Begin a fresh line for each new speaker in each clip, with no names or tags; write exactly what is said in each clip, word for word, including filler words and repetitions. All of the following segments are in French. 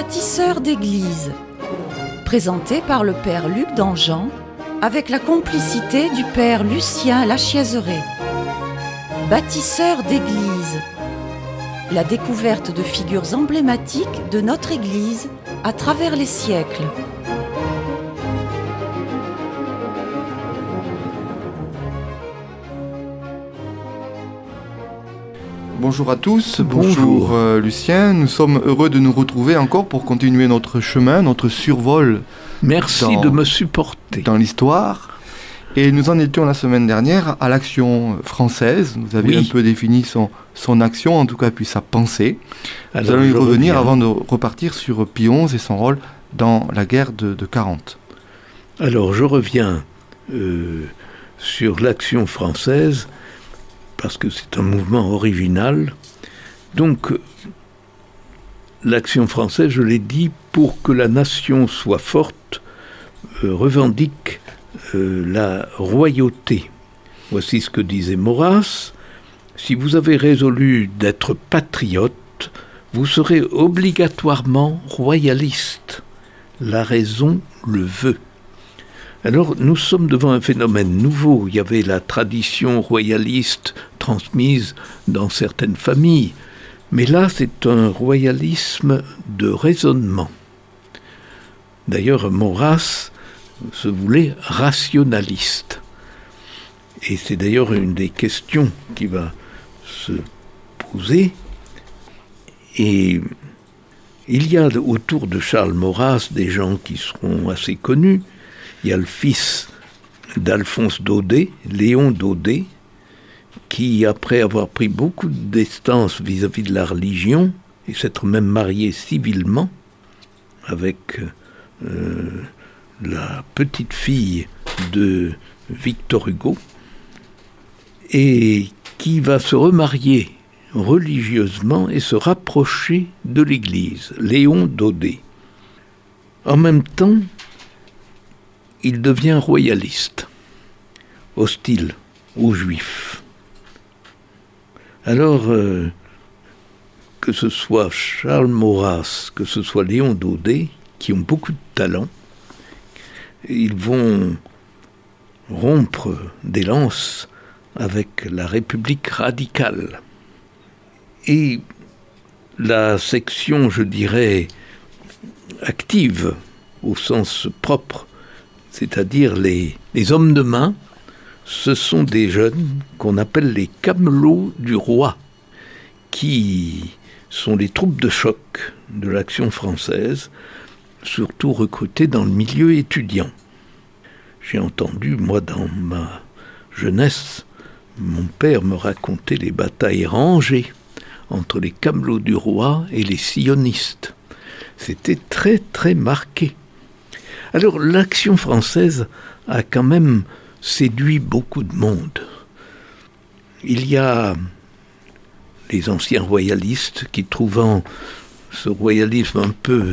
Bâtisseurs d'église, présenté par le père Luc d'Angean, avec la complicité du père Lucien Lachiaiseray. Bâtisseurs d'église, la découverte de figures emblématiques de notre Église à travers les siècles.
Bonjour à tous, bonjour,
bonjour
euh, Lucien, nous sommes heureux de nous retrouver encore pour continuer notre chemin, notre survol.
Merci
dans,
de me supporter.
Dans l'histoire. Et nous en étions la semaine dernière à l'Action française. Vous avez
oui.
un peu défini son, son action, en tout cas puis sa pensée.
Alors,
nous allons y revenir
reviens.
avant de repartir sur Pie onze et son rôle dans la guerre de, de quarante.
Alors je reviens euh, sur l'Action française, parce que c'est un mouvement original. Donc, l'Action française, je l'ai dit, pour que la nation soit forte, euh, revendique euh, la royauté. Voici ce que disait Maurras. Si vous avez résolu d'être patriote, vous serez obligatoirement royaliste. La raison le veut. Alors, nous sommes devant un phénomène nouveau. Il y avait la tradition royaliste transmise dans certaines familles. Mais là, c'est un royalisme de raisonnement. D'ailleurs, Maurras se voulait rationaliste. Et c'est d'ailleurs une des questions qui va se poser. Et il y a autour de Charles Maurras des gens qui seront assez connus. Il y a le fils d'Alphonse Daudet, Léon Daudet, qui, après avoir pris beaucoup de distance vis-à-vis de la religion, et s'être même marié civilement avec euh, la petite fille de Victor Hugo, et qui va se remarier religieusement et se rapprocher de l'Église, Léon Daudet. En même temps, il devient royaliste, hostile aux Juifs. Alors, euh, que ce soit Charles Maurras, que ce soit Léon Daudet, qui ont beaucoup de talent, ils vont rompre des lances avec la République radicale. Et la section, je dirais, active, au sens propre, c'est-à-dire les, les hommes de main, ce sont des jeunes qu'on appelle les camelots du roi, qui sont les troupes de choc de l'Action française, surtout recrutés dans le milieu étudiant. J'ai entendu, moi, dans ma jeunesse, mon père me raconter les batailles rangées entre les camelots du roi et les sionistes. C'était très, très marqué. Alors, l'Action française a quand même séduit beaucoup de monde. Il y a les anciens royalistes qui, trouvant ce royalisme un peu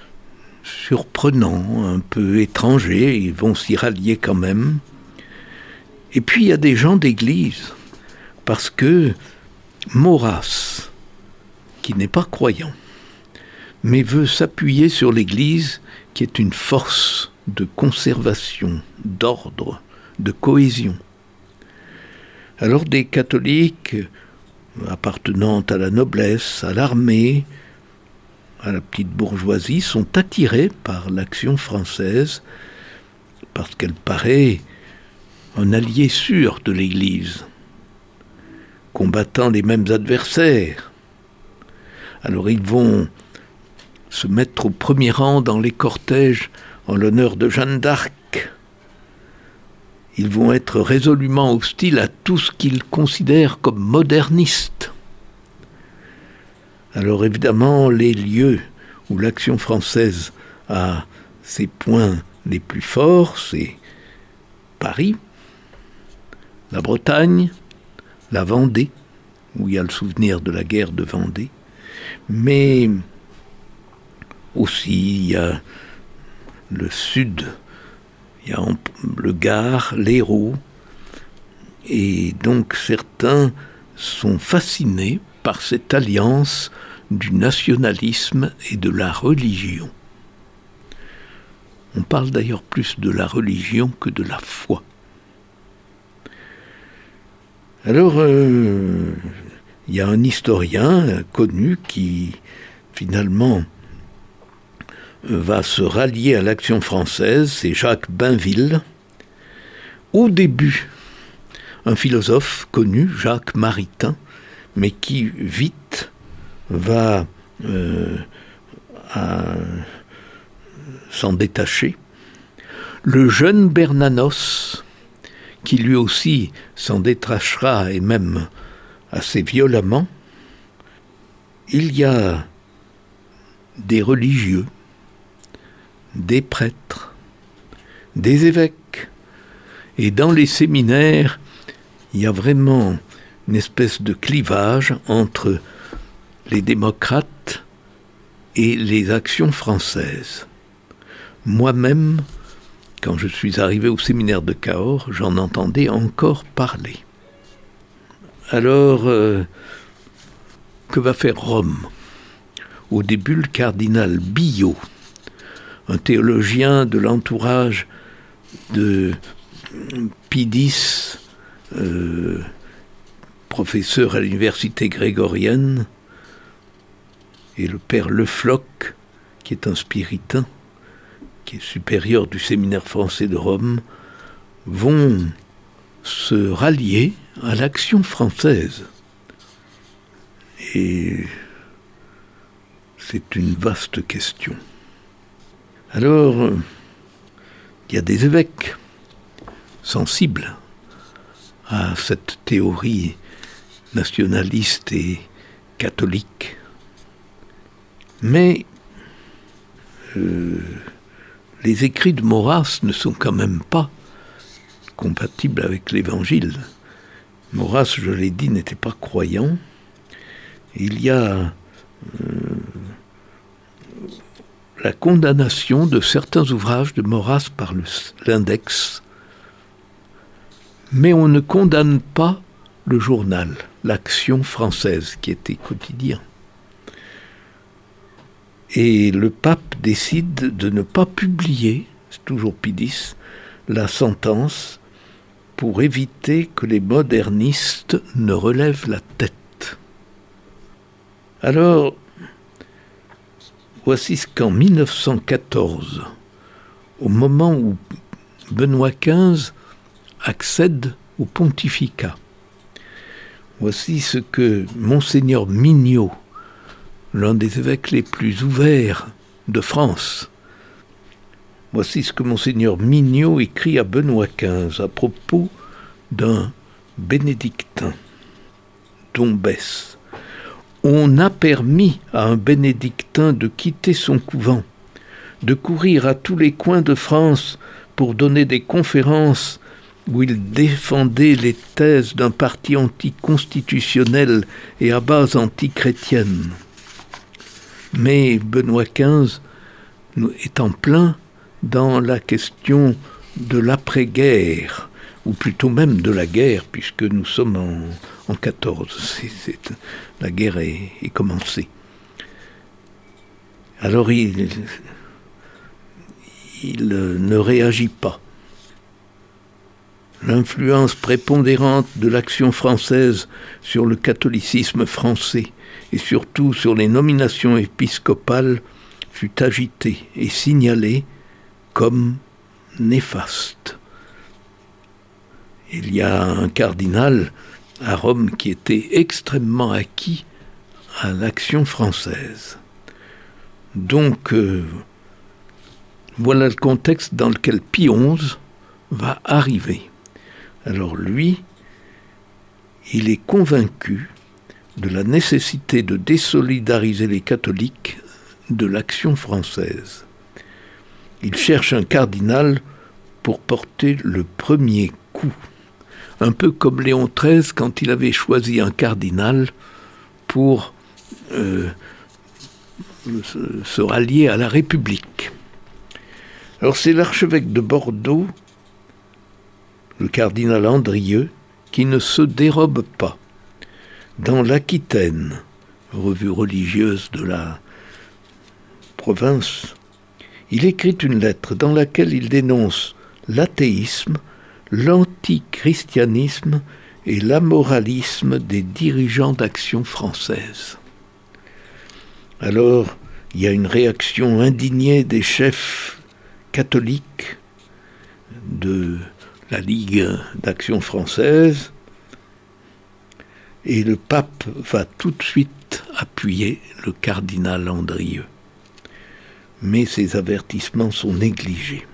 surprenant, un peu étranger, ils vont s'y rallier quand même. Et puis, il y a des gens d'église, parce que Maurras, qui n'est pas croyant, mais veut s'appuyer sur l'Église, qui est une force de conservation, d'ordre, de cohésion. Alors des catholiques appartenant à la noblesse, à l'armée, à la petite bourgeoisie, sont attirés par l'Action française, parce qu'elle paraît un allié sûr de l'Église, combattant les mêmes adversaires. Alors ils vont se mettre au premier rang dans les cortèges en l'honneur de Jeanne d'Arc. Ils vont être résolument hostiles à tout ce qu'ils considèrent comme moderniste. Alors évidemment, les lieux où l'Action française a ses points les plus forts, c'est Paris, la Bretagne, la Vendée, où il y a le souvenir de la guerre de Vendée, mais aussi, il y a le sud, il y a le Gard, l'Hérault, et donc certains sont fascinés par cette alliance du nationalisme et de la religion. On parle d'ailleurs plus de la religion que de la foi. Alors, euh, il y a un historien connu qui, finalement, va se rallier à l'Action française, c'est Jacques Bainville. Au début, un philosophe connu, Jacques Maritain, mais qui vite va euh, à s'en détacher. Le jeune Bernanos, qui lui aussi s'en détachera, et même assez violemment. Il y a des religieux, des prêtres, des évêques, et dans les séminaires, il y a vraiment une espèce de clivage entre les démocrates et les actions françaises. Moi-même, quand je suis arrivé au séminaire de Cahors, j'en entendais encore parler. Alors, euh, que va faire Rome ? Au début, le cardinal Billot, un théologien de l'entourage de Pie X, euh, professeur à l'université grégorienne, et le père Le Floch, qui est un spiritain, qui est supérieur du séminaire français de Rome, vont se rallier à l'Action française. Et c'est une vaste question. Alors, il y a des évêques sensibles à cette théorie nationaliste et catholique. Mais euh, les écrits de Maurras ne sont quand même pas compatibles avec l'Évangile. Maurras, je l'ai dit, n'était pas croyant. Il y a euh, la condamnation de certains ouvrages de Maurras par le, l'index, mais on ne condamne pas le journal, l'Action française, qui était quotidien. Et le pape décide de ne pas publier, c'est toujours Pie X, la sentence pour éviter que les modernistes ne relèvent la tête. Alors, voici ce qu'en mille neuf cent quatorze, au moment où Benoît quinze accède au pontificat, voici ce que Monseigneur Mignot, l'un des évêques les plus ouverts de France, voici ce que Monseigneur Mignot écrit à Benoît quinze à propos d'un bénédictin, Dombès. On a permis à un bénédictin de quitter son couvent, de courir à tous les coins de France pour donner des conférences où il défendait les thèses d'un parti anticonstitutionnel et à base antichrétienne. Mais Benoît quinze est en plein dans la question de l'après-guerre, ou plutôt même de la guerre, puisque nous sommes en, en quatorze, c'est, c'est, la guerre est, est commencée. Alors il, il ne réagit pas. L'influence prépondérante de l'Action française sur le catholicisme français et surtout sur les nominations épiscopales fut agitée et signalée comme néfaste. Il y a un cardinal à Rome qui était extrêmement acquis à l'Action française. Donc, euh, voilà le contexte dans lequel Pie onze va arriver. Alors lui, il est convaincu de la nécessité de désolidariser les catholiques de l'Action française. Il cherche un cardinal pour porter le premier coup. Un peu comme Léon treize quand il avait choisi un cardinal pour euh, se rallier à la République. Alors c'est l'archevêque de Bordeaux, le cardinal Andrieux, qui ne se dérobe pas. Dans l'Aquitaine, revue religieuse de la province, il écrit une lettre dans laquelle il dénonce l'athéisme, l'antichristianisme et l'amoralisme des dirigeants d'Action française. Alors, il y a une réaction indignée des chefs catholiques de la Ligue d'Action française, et le pape va tout de suite appuyer le cardinal Andrieux. Mais ces avertissements sont négligés.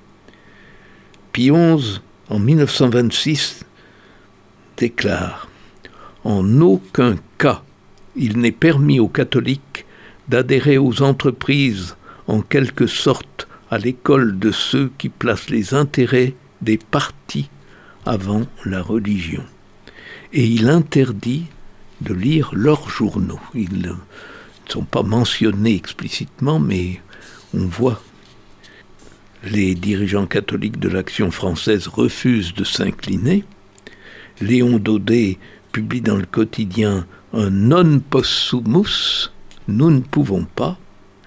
Pie onze, en mille neuf cent vingt-six, déclare « En aucun cas il n'est permis aux catholiques d'adhérer aux entreprises en quelque sorte à l'école de ceux qui placent les intérêts des partis avant la religion. » Et il interdit de lire leurs journaux. Ils ne sont pas mentionnés explicitement, mais on voit. Les dirigeants catholiques de l'Action française refusent de s'incliner. Léon Daudet publie dans le quotidien un non possumus, nous ne pouvons pas.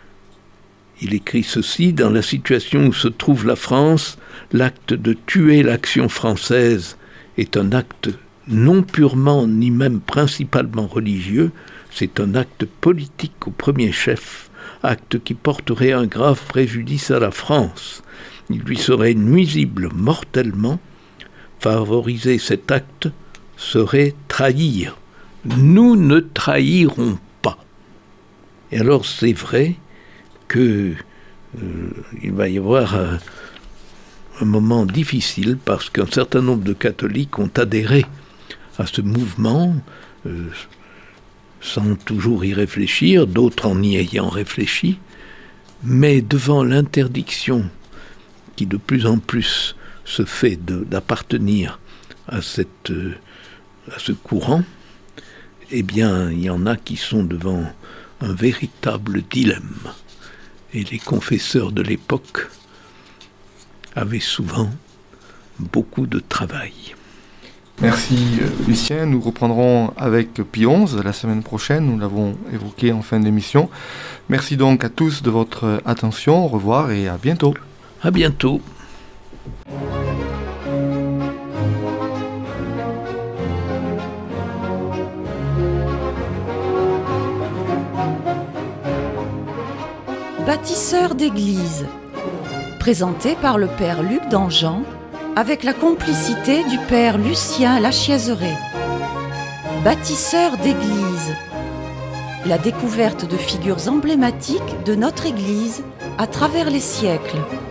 Il écrit ceci: dans la situation où se trouve la France, l'acte de tuer l'Action française est un acte non purement ni même principalement religieux, c'est un acte politique au premier chef, acte qui porterait un grave préjudice à la France. Il lui serait nuisible mortellement. Favoriser cet acte serait trahir. Nous ne trahirons pas. Et alors c'est vrai que euh, il va y avoir un, un moment difficile parce qu'un certain nombre de catholiques ont adhéré à ce mouvement euh, sans toujours y réfléchir, d'autres en y ayant réfléchi, mais devant l'interdiction qui de plus en plus se fait de, d'appartenir à, cette, euh, à ce courant, eh bien, il y en a qui sont devant un véritable dilemme. Et les confesseurs de l'époque avaient souvent beaucoup de travail.
Merci Lucien, nous reprendrons avec Pie onze la semaine prochaine, nous l'avons évoqué en fin d'émission. Merci donc à tous de votre attention, au revoir et à bientôt.
À bientôt.
Bâtisseurs d'église, présenté par le père Luc d'Angean, avec la complicité du père Lucien Lachiaiseray. Bâtisseurs d'église, la découverte de figures emblématiques de notre Église à travers les siècles.